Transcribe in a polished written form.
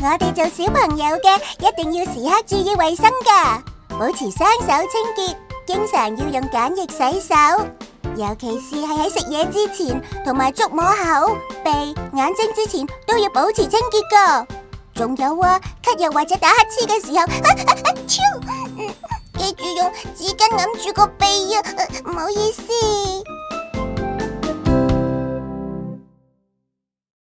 我哋做小朋友嘅一定要時刻注意衛生㗎，保持雙手清潔，經常要用梘液洗手，尤其是係喺食嘢之前同埋觸摸口、鼻、眼睛之前都要保持清潔㗎。仲有啊，咳又或者打乞嗤嘅時候，記住用紙巾揞住個鼻啊，唔好意思。